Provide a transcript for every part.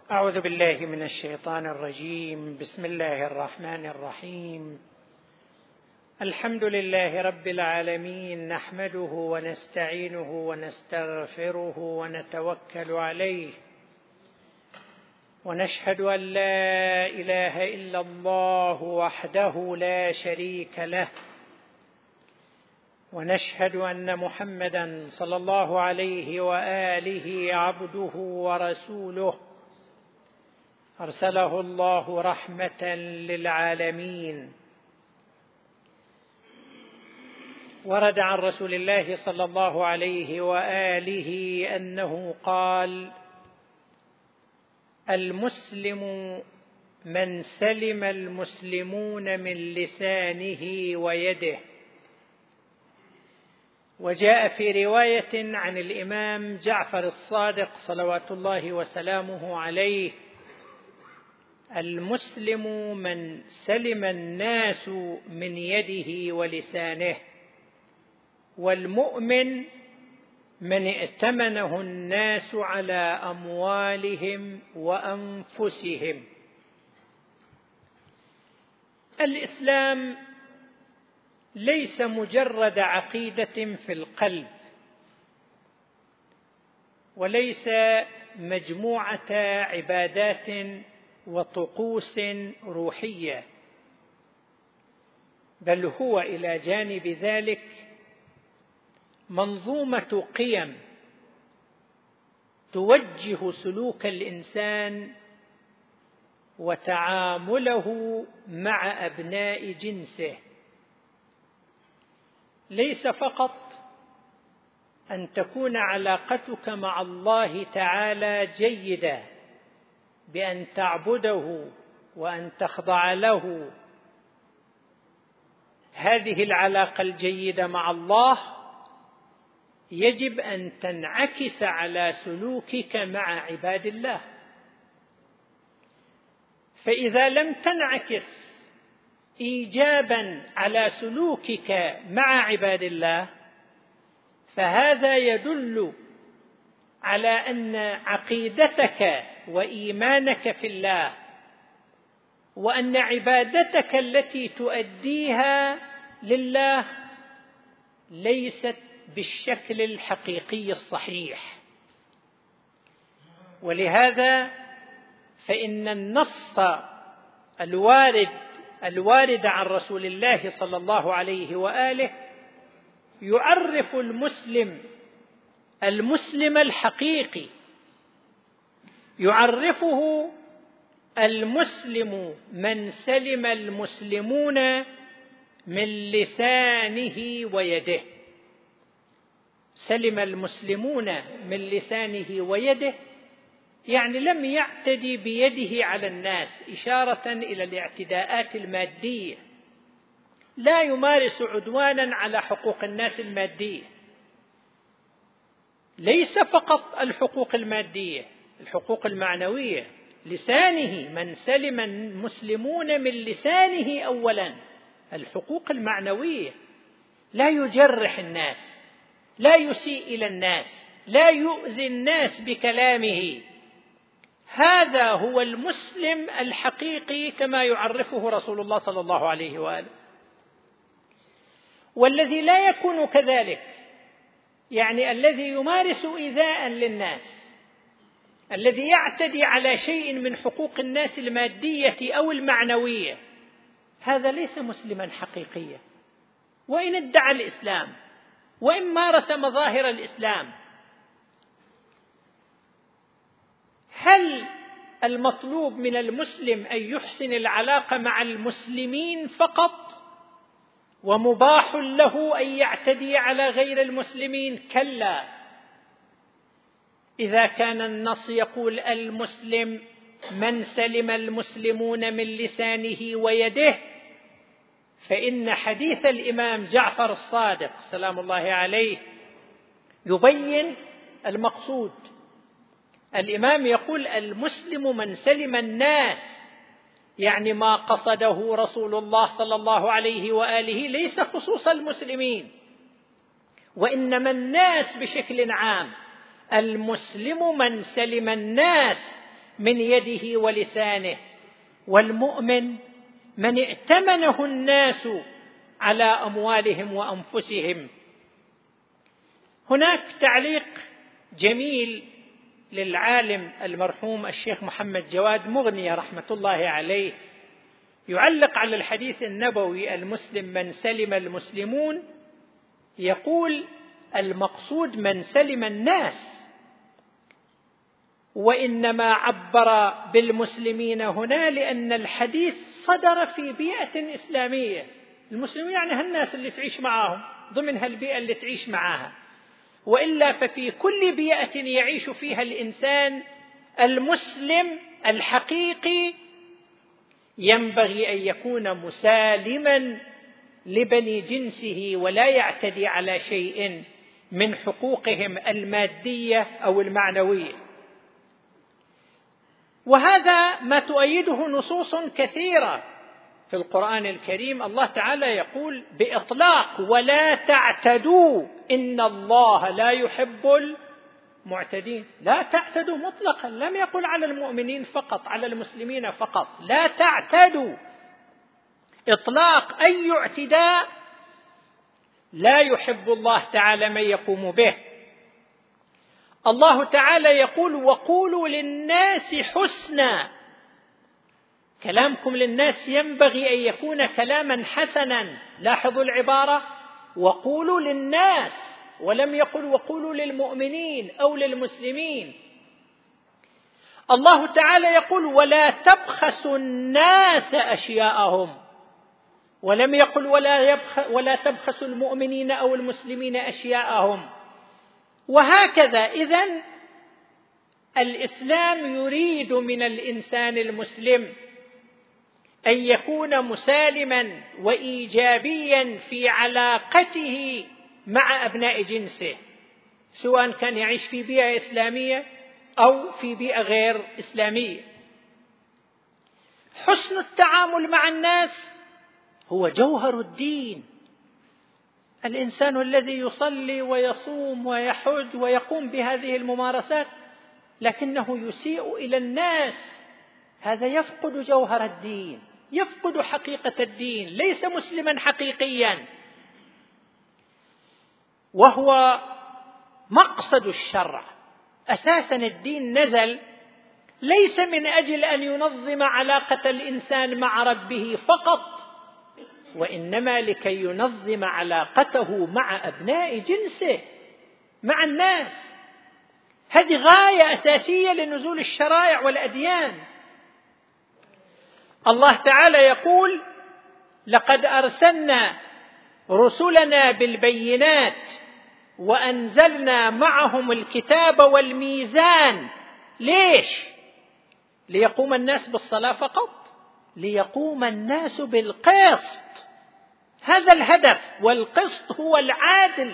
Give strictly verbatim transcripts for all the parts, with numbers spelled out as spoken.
أعوذ بالله من الشيطان الرجيم. بسم الله الرحمن الرحيم. الحمد لله رب العالمين، نحمده ونستعينه ونستغفره ونتوكل عليه، ونشهد أن لا إله إلا الله وحده لا شريك له، ونشهد أن محمدًا صلى الله عليه وآله عبده ورسوله، أرسله الله رحمة للعالمين. ورد عن رسول الله صلى الله عليه وآله أنه قال: المسلم من سلم المسلمون من لسانه ويده. وجاء في رواية عن الإمام جعفر الصادق صلوات الله وسلامه عليه: المسلم من سلم الناس من يده ولسانه، والمؤمن من ائتمنه الناس على أموالهم وأنفسهم. الإسلام ليس مجرد عقيدة في القلب، وليس مجموعة عبادات وطقوس روحية، بل هو إلى جانب ذلك منظومة قيم توجه سلوك الإنسان وتعامله مع أبناء جنسه. ليس فقط أن تكون علاقتك مع الله تعالى جيدة بأن تعبده وأن تخضع له، هذه العلاقة الجيدة مع الله يجب أن تنعكس على سلوكك مع عباد الله، فإذا لم تنعكس إيجابا على سلوكك مع عباد الله، فهذا يدل على أن عقيدتك وإيمانك في الله وأن عبادتك التي تؤديها لله ليست بالشكل الحقيقي الصحيح. ولهذا فإن النص الوارد الوارد عن رسول الله صلى الله عليه وآله يعرف المسلم المسلم الحقيقي، يعرفه المسلم من سلم المسلمون من لسانه ويده. سلم المسلمون من لسانه ويده يعني لم يعتدي بيده على الناس، إشارة إلى الاعتداءات المادية، لا يمارس عدوانا على حقوق الناس المادية. ليس فقط الحقوق المادية، الحقوق المعنوية. لسانه، من سلم المسلمون من لسانه أولا، الحقوق المعنوية، لا يجرح الناس، لا يسيء إلى الناس، لا يؤذي الناس بكلامه. هذا هو المسلم الحقيقي كما يعرفه رسول الله صلى الله عليه وآله. والذي لا يكون كذلك، يعني الذي يمارس إيذاء للناس، الذي يعتدي على شيء من حقوق الناس المادية أو المعنوية، هذا ليس مسلما حقيقيا، وإن ادعى الإسلام وإن مارس مظاهر الإسلام. هل المطلوب من المسلم أن يحسن العلاقة مع المسلمين فقط ومباح له أن يعتدي على غير المسلمين؟ كلا. إذا كان النص يقول المسلم من سلم المسلمون من لسانه ويده، فإن حديث الإمام جعفر الصادق سلام الله عليه يبين المقصود. الإمام يقول المسلم من سلم الناس، يعني ما قصده رسول الله صلى الله عليه وآله ليس خصوص المسلمين، وإنما الناس بشكل عام. المسلم من سلم الناس من يده ولسانه، والمؤمن من ائتمنه الناس على أموالهم وأنفسهم. هناك تعليق جميل للعالم المرحوم الشيخ محمد جواد مغني رحمة الله عليه، يعلق على الحديث النبوي المسلم من سلم المسلمون، يقول المقصود من سلم الناس، وإنما عبر بالمسلمين هنا لأن الحديث صدر في بيئة إسلامية. المسلمين يعني هالناس اللي تعيش معهم ضمن هالبيئة اللي تعيش معها، وإلا ففي كل بيئة يعيش فيها الإنسان المسلم الحقيقي ينبغي أن يكون مسالما لبني جنسه ولا يعتدي على شيء من حقوقهم المادية أو المعنوية. وهذا ما تؤيده نصوص كثيرة في القرآن الكريم. الله تعالى يقول بإطلاق ولا تعتدوا إن الله لا يحب المعتدين. لا تعتدوا مطلقا، لم يقل على المؤمنين فقط، على المسلمين فقط. لا تعتدوا إطلاق أي اعتداء لا يحب الله تعالى من يقوم به. الله تعالى يقول وقولوا للناس حسنا. كلامكم للناس ينبغي أن يكون كلاما حسنا. لاحظوا العبارة وقولوا للناس، ولم يقل وقولوا للمؤمنين أو للمسلمين. الله تعالى يقول ولا تبخسوا الناس أشياءهم، ولم يقل ولا, يبخ ولا تبخسوا المؤمنين أو المسلمين أشياءهم. وهكذا إذن الإسلام يريد من الإنسان المسلم أن يكون مسالما وإيجابيا في علاقته مع أبناء جنسه، سواء كان يعيش في بيئة إسلامية أو في بيئة غير إسلامية. حسن التعامل مع الناس هو جوهر الدين. الإنسان الذي يصلي ويصوم ويحج ويقوم بهذه الممارسات لكنه يسيء إلى الناس، هذا يفقد جوهر الدين، يفقد حقيقة الدين، ليس مسلما حقيقيا. وهو مقصد الشرع. أساسا الدين نزل ليس من أجل أن ينظم علاقة الإنسان مع ربه فقط، وإنما لكي ينظم علاقته مع أبناء جنسه، مع الناس. هذه غاية أساسية لنزول الشرائع والأديان. الله تعالى يقول لقد أرسلنا رسلنا بالبينات وأنزلنا معهم الكتاب والميزان. ليش؟ ليقوم الناس بالصلاة فقط؟ ليقوم الناس بالقسط. هذا الهدف، والقسط هو العادل.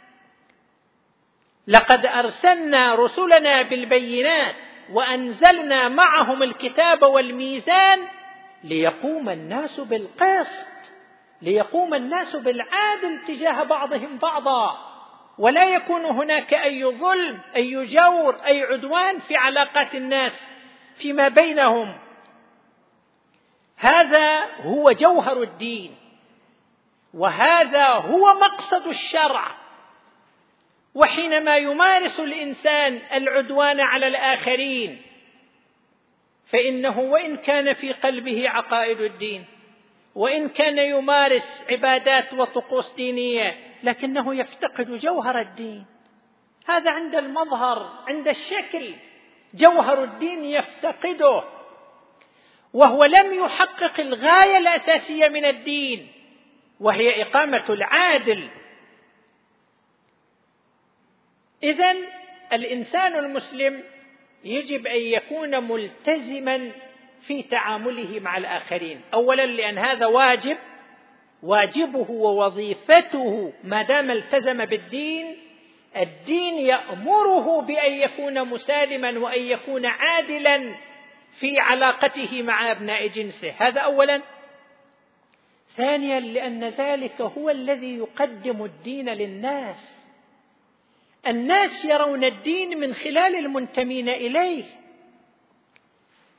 لقد أرسلنا رسلنا بالبينات وأنزلنا معهم الكتاب والميزان ليقوم الناس بالقسط، ليقوم الناس بالعدل تجاه بعضهم بعضا، ولا يكون هناك أي ظلم، أي جور، أي عدوان في علاقات الناس فيما بينهم. هذا هو جوهر الدين، وهذا هو مقصد الشرع. وحينما يمارس الإنسان العدوان على الآخرين فإنه وإن كان في قلبه عقائد الدين، وإن كان يمارس عبادات وطقوس دينية، لكنه يفتقد جوهر الدين. هذا عند المظهر، عند الشكل، جوهر الدين يفتقده، وهو لم يحقق الغاية الأساسية من الدين، وهي إقامة العادل. إذن الإنسان المسلم يجب أن يكون ملتزما في تعامله مع الآخرين. أولا لأن هذا واجب، واجبه ووظيفته ما دام التزم بالدين. الدين يأمره بأن يكون مسالما وأن يكون عادلا في علاقته مع أبناء جنسه. هذا أولا. ثانيا لأن ذلك هو الذي يقدم الدين للناس. الناس يرون الدين من خلال المنتمين إليه.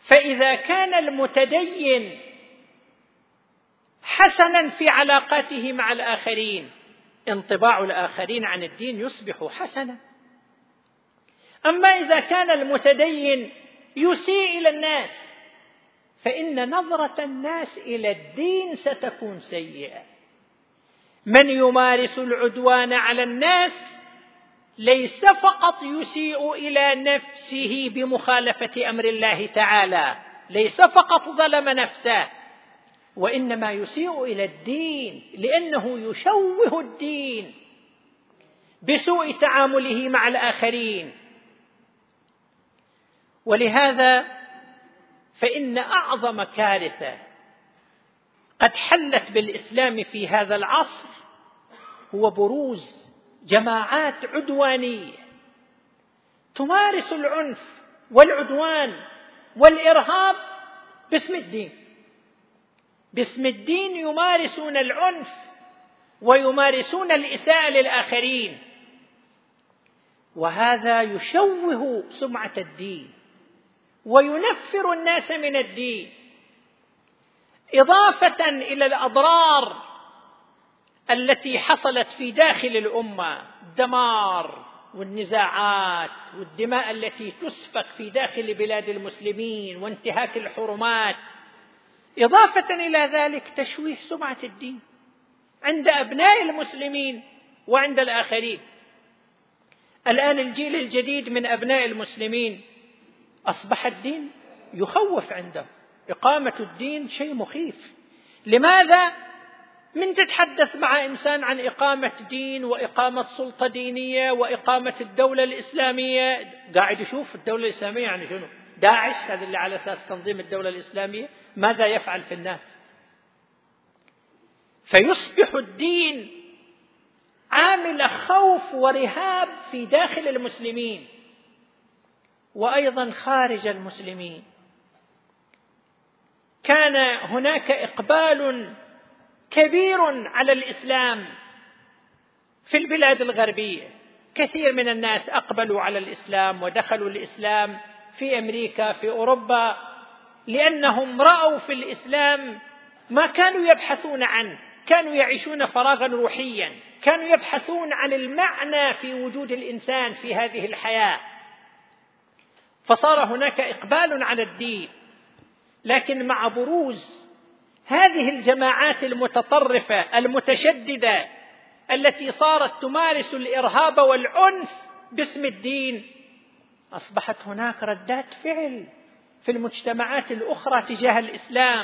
فإذا كان المتدين حسنا في علاقاته مع الآخرين، انطباع الآخرين عن الدين يصبح حسنا. أما إذا كان المتدين يسيء إلى الناس فإن نظرة الناس إلى الدين ستكون سيئة. من يمارس العدوان على الناس ليس فقط يسيء إلى نفسه بمخالفة أمر الله تعالى، ليس فقط ظلم نفسه، وإنما يسيء إلى الدين، لأنه يشوه الدين بسوء تعامله مع الآخرين. ولهذا فإن أعظم كارثة قد حلت بالإسلام في هذا العصر هو بروز جماعات عدوانية تمارس العنف والعدوان والإرهاب باسم الدين. باسم الدين يمارسون العنف ويمارسون الإساءة للآخرين، وهذا يشوه سمعة الدين وينفر الناس من الدين، إضافة إلى الأضرار التي حصلت في داخل الأمة، الدمار والنزاعات والدماء التي تسفك في داخل بلاد المسلمين وانتهاك الحرمات. إضافة إلى ذلك تشويه سمعة الدين عند أبناء المسلمين وعند الآخرين. الآن الجيل الجديد من أبناء المسلمين أصبح الدين يخوف عنده، إقامة الدين شيء مخيف. لماذا؟ من تتحدث مع إنسان عن إقامة دين وإقامة سلطة دينية وإقامة الدولة الإسلامية، قاعد يشوف الدولة الإسلامية يعني شنو؟ داعش، هذا اللي على أساس تنظيم الدولة الإسلامية، ماذا يفعل في الناس؟ فيصبح الدين عامل خوف ورهاب في داخل المسلمين وأيضا خارج المسلمين. كان هناك إقبال كبير على الإسلام في البلاد الغربية، كثير من الناس أقبلوا على الإسلام ودخلوا الإسلام في أمريكا في أوروبا، لأنهم رأوا في الإسلام ما كانوا يبحثون عنه، كانوا يعيشون فراغا روحيا، كانوا يبحثون عن المعنى في وجود الإنسان في هذه الحياة، فصار هناك إقبال على الدين. لكن مع بروز هذه الجماعات المتطرفة المتشددة التي صارت تمارس الإرهاب والعنف باسم الدين، أصبحت هناك ردات فعل في المجتمعات الأخرى تجاه الإسلام.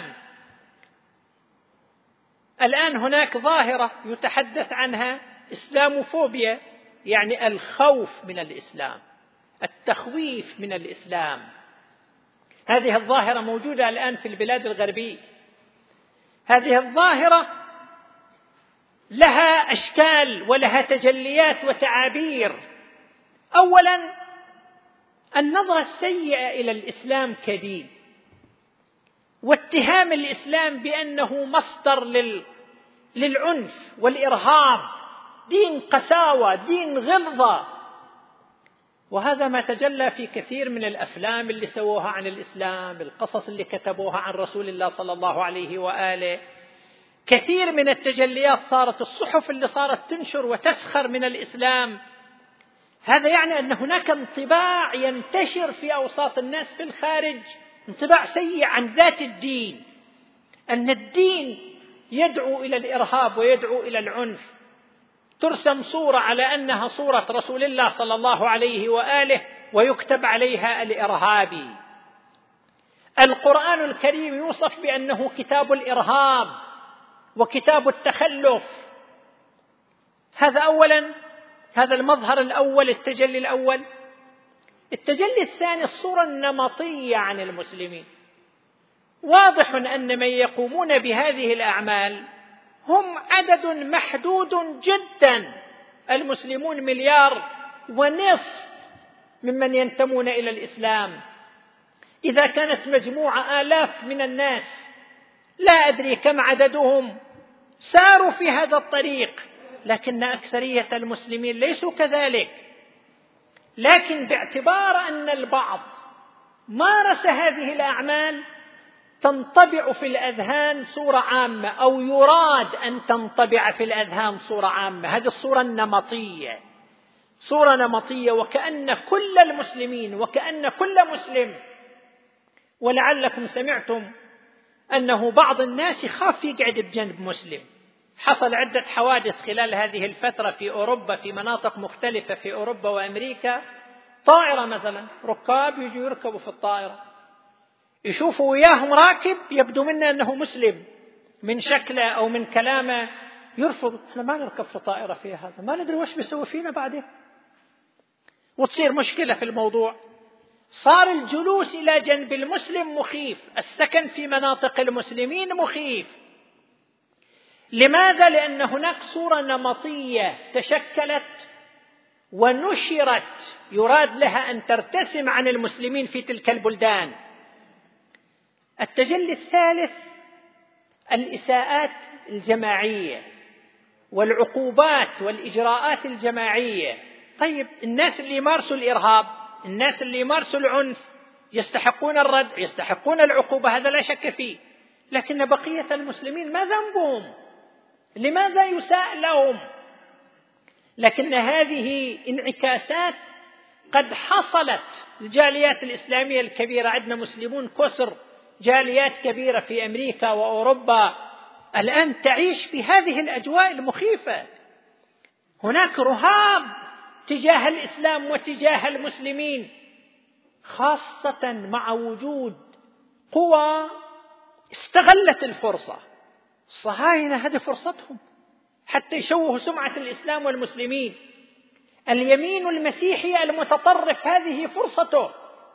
الآن هناك ظاهرة يتحدث عنها إسلاموفوبيا، يعني الخوف من الإسلام، التخويف من الإسلام. هذه الظاهرة موجودة الآن في البلاد الغربية. هذه الظاهرة لها أشكال ولها تجليات وتعابير. أولا النظرة السيئة إلى الإسلام كدين، واتهام الإسلام بأنه مصدر لل... للعنف والإرهاب، دين قساوة، دين غلظة. وهذا ما تجلى في كثير من الأفلام اللي سووها عن الإسلام، القصص اللي كتبوها عن رسول الله صلى الله عليه وآله. كثير من التجليات صارت الصحف اللي صارت تنشر وتسخر من الإسلام. هذا يعني أن هناك انطباع ينتشر في أوساط الناس في الخارج، انطباع سيء عن ذات الدين، أن الدين يدعو إلى الإرهاب ويدعو إلى العنف. ترسم صورة على أنها صورة رسول الله صلى الله عليه وآله ويكتب عليها الإرهابي. القرآن الكريم يوصف بأنه كتاب الإرهاب وكتاب التخلف. هذا أولا، هذا المظهر الأول، التجلي الأول. التجلي الثاني الصورة النمطية عن المسلمين. واضح أن من يقومون بهذه الأعمال هم عدد محدود جدا، المسلمون مليار ونصف ممن ينتمون إلى الإسلام. إذا كانت مجموعة آلاف من الناس، لا أدري كم عددهم، ساروا في هذا الطريق، لكن أكثرية المسلمين ليسوا كذلك. لكن باعتبار أن البعض مارس هذه الأعمال تنطبع في الأذهان صورة عامة، أو يراد أن تنطبع في الأذهان صورة عامة. هذه الصورة النمطية، صورة نمطية، وكأن كل المسلمين وكأن كل مسلم. ولعلكم سمعتم أنه بعض الناس يخاف يقعد بجنب مسلم. حصل عدة حوادث خلال هذه الفترة في أوروبا، في مناطق مختلفة في أوروبا وأمريكا. طائرة مثلا، ركاب يجوا يركبوا في الطائرة، يشوفوا وياهم راكب يبدو منا أنه مسلم، من شكله أو من كلامه يرفض، احنا ما نركب في طائرة فيها هذا، ما ندري وش بيسوي فينا بعدين، وتصير مشكلة في الموضوع. صار الجلوس إلى جنب المسلم مخيف، السكن في مناطق المسلمين مخيف. لماذا؟ لأن هناك صورة نمطية تشكلت ونشرت يراد لها أن ترتسم عن المسلمين في تلك البلدان. التجلي الثالث الإساءات الجماعية والعقوبات والإجراءات الجماعية. طيب، الناس اللي يمارسوا الإرهاب، الناس اللي يمارسوا العنف يستحقون الرد، يستحقون العقوبة، هذا لا شك فيه. لكن بقية المسلمين ما ذنبهم؟ لماذا يساء لهم؟ لكن هذه انعكاسات قد حصلت للجاليات الإسلامية الكبيرة. عندنا مسلمون كسر، جاليات كبيرة في أمريكا وأوروبا الآن تعيش في هذه الأجواء المخيفة. هناك رهاب تجاه الإسلام وتجاه المسلمين، خاصة مع وجود قوى استغلت الفرصة. الصهاينة هذه فرصتهم حتى يشوهوا سمعة الإسلام والمسلمين. اليمين المسيحي المتطرف هذه فرصته.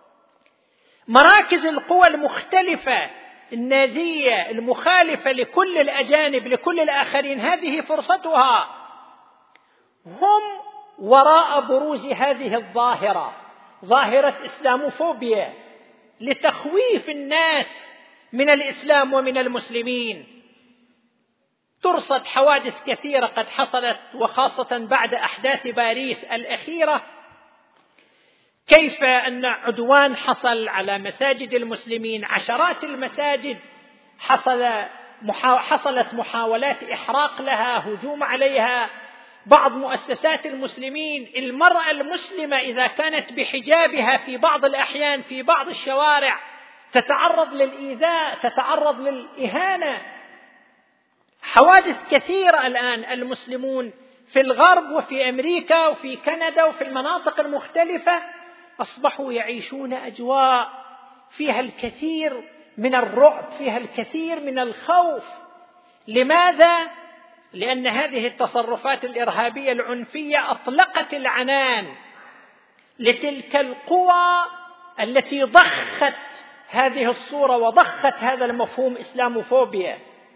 مراكز القوى المختلفة النازية المخالفة لكل الأجانب لكل الآخرين هذه فرصتها. هم وراء بروز هذه الظاهرة، ظاهرة إسلاموفوبيا، لتخويف الناس من الإسلام ومن المسلمين. ترصد حوادث كثيرة قد حصلت، وخاصة بعد أحداث باريس الأخيرة، كيف أن عدوان حصل على مساجد المسلمين، عشرات المساجد حصل حصلت محاولات إحراق لها، هجوم عليها. بعض مؤسسات المسلمين، المرأة المسلمة إذا كانت بحجابها في بعض الأحيان في بعض الشوارع تتعرض للإيذاء، تتعرض للإهانة. حوادث كثيرة الآن. المسلمون في الغرب وفي أمريكا وفي كندا وفي المناطق المختلفة أصبحوا يعيشون أجواء فيها الكثير من الرعب، فيها الكثير من الخوف. لماذا؟ لأن هذه التصرفات الإرهابية العنفية أطلقت العنان لتلك القوى التي ضخت هذه الصورة وضخت هذا المفهوم إسلاموفوبيا.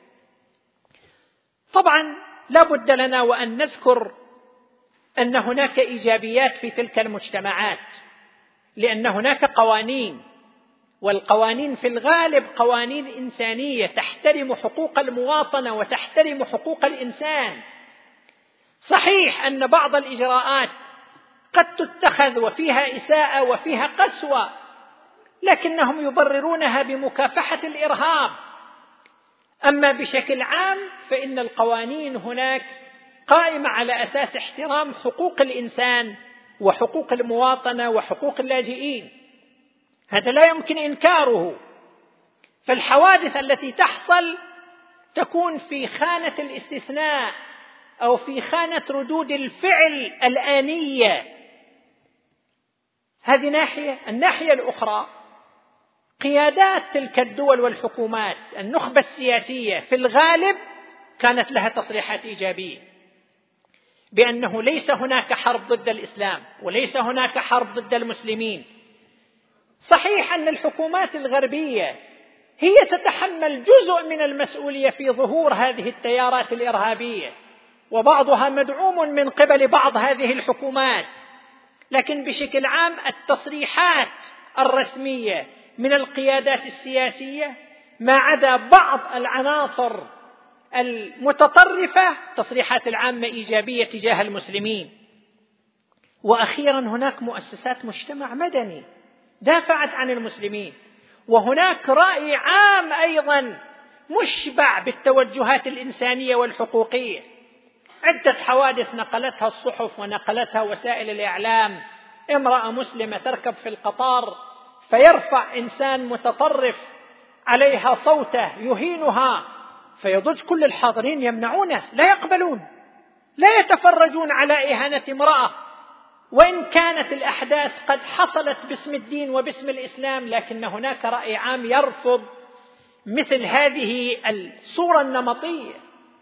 طبعا لا بد لنا وأن نذكر أن هناك إيجابيات في تلك المجتمعات، لأن هناك قوانين، والقوانين في الغالب قوانين إنسانية تحترم حقوق المواطنة وتحترم حقوق الإنسان. صحيح أن بعض الإجراءات قد تتخذ وفيها إساءة وفيها قسوة، لكنهم يبررونها بمكافحة الإرهاب. أما بشكل عام فإن القوانين هناك قائمة على أساس احترام حقوق الإنسان وحقوق المواطنة وحقوق اللاجئين، هذا لا يمكن إنكاره. فالحوادث التي تحصل تكون في خانة الاستثناء أو في خانة ردود الفعل الآنية. هذه ناحية. الناحية الأخرى، قيادات تلك الدول والحكومات، النخبة السياسية في الغالب كانت لها تصريحات إيجابية بأنه ليس هناك حرب ضد الإسلام وليس هناك حرب ضد المسلمين. صحيح أن الحكومات الغربية هي تتحمل جزء من المسؤولية في ظهور هذه التيارات الإرهابية، وبعضها مدعوم من قبل بعض هذه الحكومات، لكن بشكل عام التصريحات الرسمية من القيادات السياسية ما عدا بعض العناصر المتطرفة تصريحات العامة إيجابية تجاه المسلمين. وأخيرا هناك مؤسسات مجتمع مدني دافعت عن المسلمين. وهناك رأي عام أيضا مشبع بالتوجهات الإنسانية والحقوقية، عدة حوادث نقلتها الصحف ونقلتها وسائل الإعلام، امرأة مسلمة تركب في القطار فيرفع إنسان متطرف عليها صوته يهينها، فيضج كل الحاضرين يمنعونه، لا يقبلون، لا يتفرجون على إهانة امرأة، وإن كانت الأحداث قد حصلت باسم الدين وباسم الإسلام، لكن هناك رأي عام يرفض مثل هذه الصورة النمطية.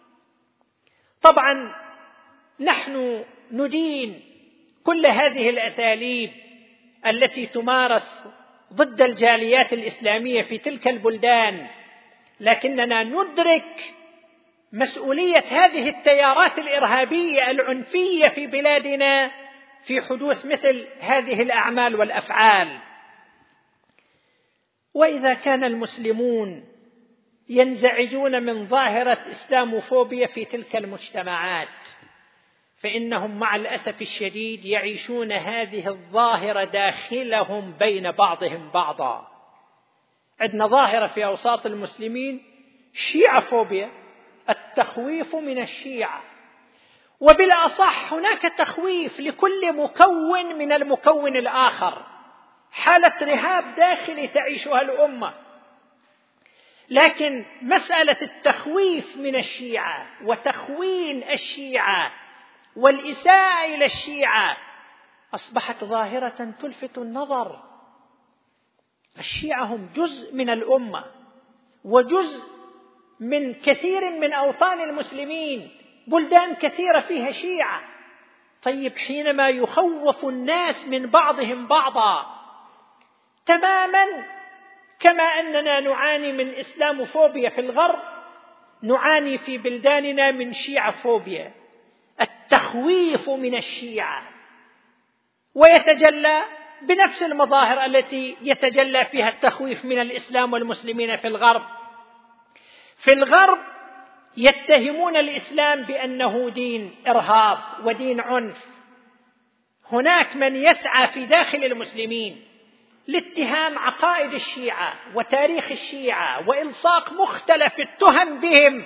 طبعا نحن ندين كل هذه الأساليب التي تمارس ضد الجاليات الإسلامية في تلك البلدان، لكننا ندرك مسؤولية هذه التيارات الإرهابية العنفية في بلادنا في حدوث مثل هذه الأعمال والأفعال. وإذا كان المسلمون ينزعجون من ظاهرة إسلاموفوبيا في تلك المجتمعات، فإنهم مع الأسف الشديد يعيشون هذه الظاهرة داخلهم بين بعضهم بعضا. عندنا ظاهرة في أوساط المسلمين شيعة فوبيا، التخويف من الشيعة، وبالأصح هناك تخويف لكل مكون من المكون الآخر، حالة رهاب داخلي تعيشها الأمة. لكن مسألة التخويف من الشيعة وتخوين الشيعة والإساءة إلى الشيعة أصبحت ظاهرة تلفت النظر. الشيعة هم جزء من الأمة وجزء من كثير من أوطان المسلمين، بلدان كثيرة فيها شيعة. طيب حينما يخوف الناس من بعضهم بعضا تماما كما أننا نعاني من إسلاموفوبيا في الغرب، نعاني في بلداننا من شيعة فوبيا، التخويف من الشيعة، ويتجلى بنفس المظاهر التي يتجلى فيها التخويف من الإسلام والمسلمين في الغرب. في الغرب يتهمون الإسلام بأنه دين إرهاب ودين عنف. هناك من يسعى في داخل المسلمين لاتهام عقائد الشيعة وتاريخ الشيعة وإلصاق مختلف التهم بهم.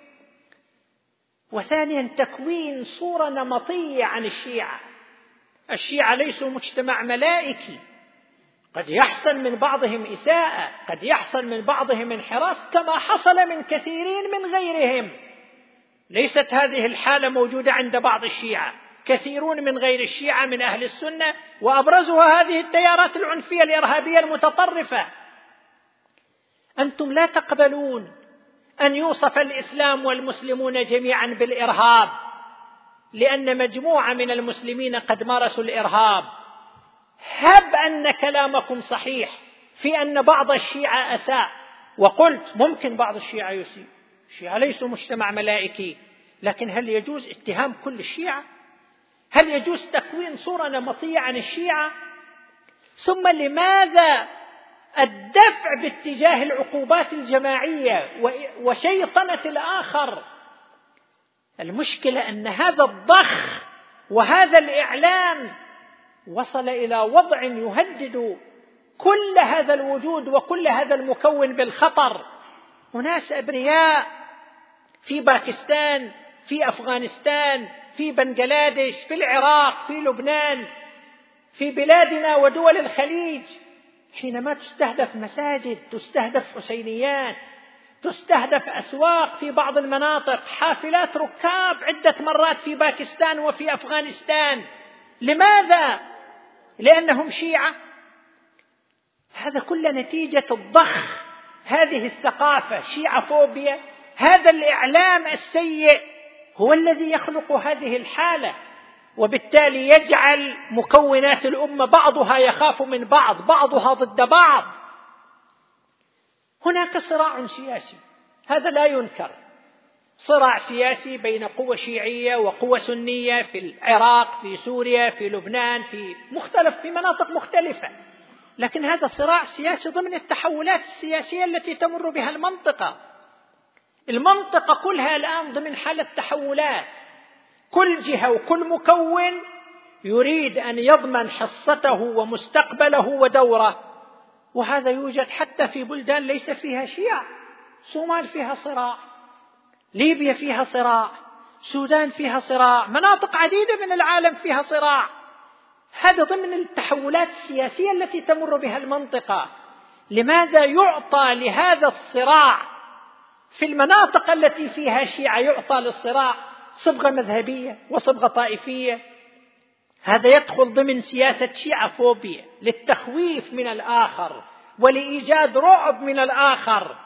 وثانيا تكوين صورة نمطية عن الشيعة. الشيعة ليسوا مجتمع ملائكي، قد يحصل من بعضهم إساءة، قد يحصل من بعضهم انحراف كما حصل من كثيرين من غيرهم. ليست هذه الحالة موجودة عند بعض الشيعة، كثيرون من غير الشيعة من أهل السنة، وأبرزها هذه التيارات العنفية الإرهابية المتطرفة. أنتم لا تقبلون أن يوصف الإسلام والمسلمون جميعا بالإرهاب لأن مجموعة من المسلمين قد مارسوا الإرهاب. هب أن كلامكم صحيح في أن بعض الشيعة أساء، وقلت ممكن بعض الشيعة يسيء، الشيعة ليسوا مجتمع ملائكي، لكن هل يجوز اتهام كل الشيعة؟ هل يجوز تكوين صورة نمطية عن الشيعة؟ ثم لماذا الدفع باتجاه العقوبات الجماعية وشيطنة الآخر؟ المشكلة أن هذا الضخ وهذا الإعلام وصل إلى وضع يهدد كل هذا الوجود وكل هذا المكون بالخطر. أناس أبرياء في باكستان، في أفغانستان، في بنغلاديش، في العراق، في لبنان، في بلادنا ودول الخليج، حينما تستهدف مساجد، تستهدف حسينيات، تستهدف أسواق في بعض المناطق، حافلات ركاب عدة مرات في باكستان وفي أفغانستان. لماذا؟ لأنهم شيعة. هذا كله نتيجة الضخ، هذه الثقافة شيعة فوبيا، هذا الإعلام السيء هو الذي يخلق هذه الحالة، وبالتالي يجعل مكونات الأمة بعضها يخاف من بعض، بعضها ضد بعض. هناك صراع سياسي، هذا لا ينكر، صراع سياسي بين قوى شيعية وقوى سنية في العراق، في سوريا، في لبنان، في مختلف في مناطق مختلفة، لكن هذا صراع سياسي ضمن التحولات السياسية التي تمر بها المنطقة. المنطقة كلها الآن ضمن حالة تحولات، كل جهة وكل مكون يريد أن يضمن حصته ومستقبله ودوره، وهذا يوجد حتى في بلدان ليس فيها شيعة. صومال فيها صراع، ليبيا فيها صراع، السودان فيها صراع، مناطق عديدة من العالم فيها صراع. هذا ضمن التحولات السياسية التي تمر بها المنطقة. لماذا يعطى لهذا الصراع في المناطق التي فيها شيعة، يعطى للصراع صبغة مذهبية وصبغة طائفية؟ هذا يدخل ضمن سياسة شيعة فوبيا، للتخويف من الآخر ولإيجاد رعب من الآخر،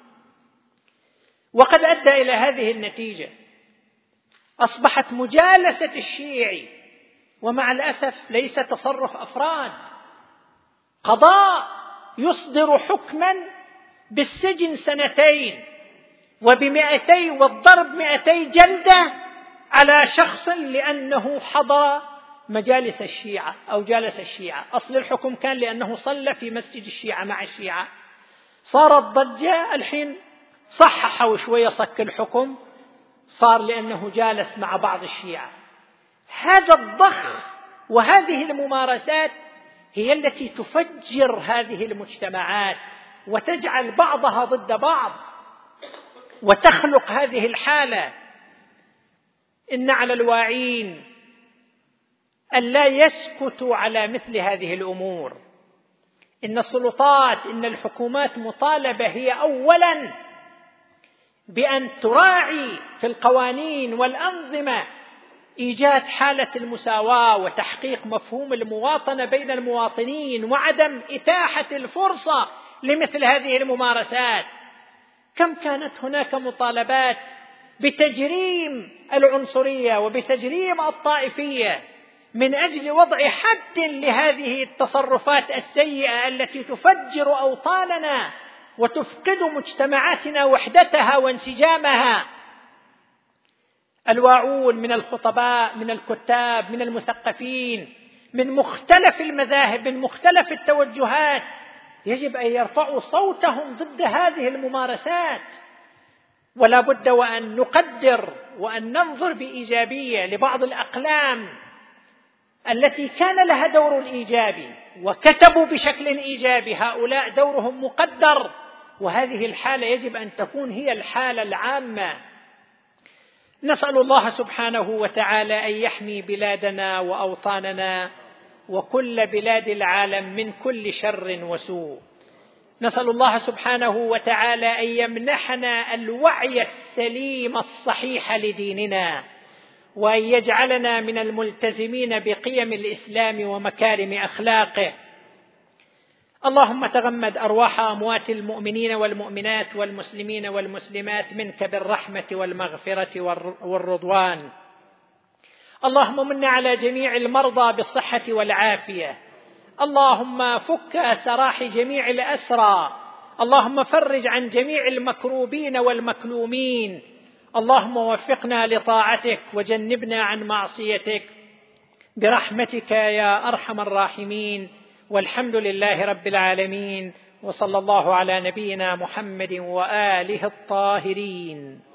وقد أدى إلى هذه النتيجة. أصبحت مجالسة الشيعي، ومع الأسف ليس تصرف أفراد، قضاء يصدر حكما بالسجن سنتين وبمئتي والضرب مئتي جلدة على شخص لأنه حضر مجالس الشيعة أو جالس الشيعة. أصل الحكم كان لأنه صلى في مسجد الشيعة مع الشيعة، صارت ضجة، الحين صححوا شوية صك الحكم، صار لأنه جالس مع بعض الشيعة. هذا الضخ وهذه الممارسات هي التي تفجر هذه المجتمعات وتجعل بعضها ضد بعض وتخلق هذه الحالة. إن على الواعين أن لا يسكتوا على مثل هذه الأمور. إن السلطات، إن الحكومات مطالبة هي أولا بأن تراعي في القوانين والأنظمة إيجاد حالة المساواة وتحقيق مفهوم المواطنة بين المواطنين، وعدم إتاحة الفرصة لمثل هذه الممارسات. كم كانت هناك مطالبات بتجريم العنصرية وبتجريم الطائفية من أجل وضع حد لهذه التصرفات السيئة التي تفجر أوطاننا وتفقد مجتمعاتنا وحدتها وانسجامها. الواعون من الخطباء، من الكتاب، من المثقفين، من مختلف المذاهب، من مختلف التوجهات، يجب أن يرفعوا صوتهم ضد هذه الممارسات. ولا بد وأن نقدر وأن ننظر بإيجابية لبعض الأقلام التي كان لها دور إيجابي وكتبوا بشكل إيجابي، هؤلاء دورهم مقدر، وهذه الحالة يجب أن تكون هي الحالة العامة. نسأل الله سبحانه وتعالى أن يحمي بلادنا وأوطاننا وكل بلاد العالم من كل شر وسوء. نسأل الله سبحانه وتعالى أن يمنحنا الوعي السليم الصحيح لديننا، وأن يجعلنا من الملتزمين بقيم الإسلام ومكارم أخلاقه. اللهم تغمد أرواح أموات المؤمنين والمؤمنات والمسلمين والمسلمات منك بالرحمة والمغفرة والرضوان. اللهم من على جميع المرضى بالصحة والعافية. اللهم فك سراح جميع الأسرى. اللهم فرج عن جميع المكروبين والمكلومين. اللهم وفقنا لطاعتك وجنبنا عن معصيتك برحمتك يا أرحم الراحمين. والحمد لله رب العالمين، وصلى الله على نبينا محمد وآله الطاهرين.